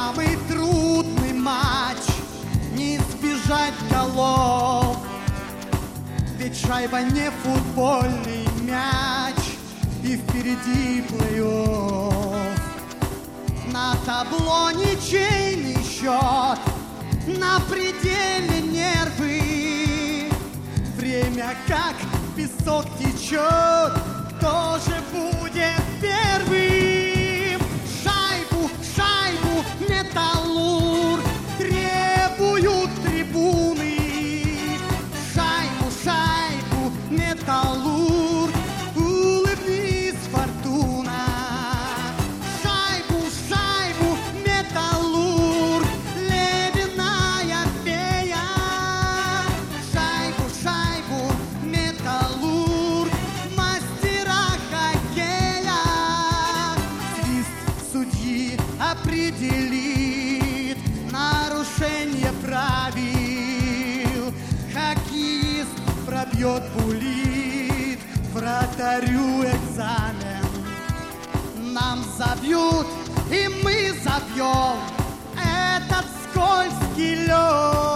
Самый трудный матч, не избежать голов, ведь шайба не футбольный мяч, и впереди плей-офф. На табло ничейный счет, на пределе нервы. Время как песок течет, кто же будет первым? Шайбу, шайбу, Металлург требуют трибуны. Шайбу, шайбу, Металлург, улыбнись, Фортуна. Шайбу, шайбу, Металлург, ледяная фея. Шайбу, шайбу, Металлург, мастера хоккея. Свист судьи определит нарушение правил. Хоккеист пробьет булит, вратарю экзамен. Нам забьют, и мы забьем этот скользкий лед.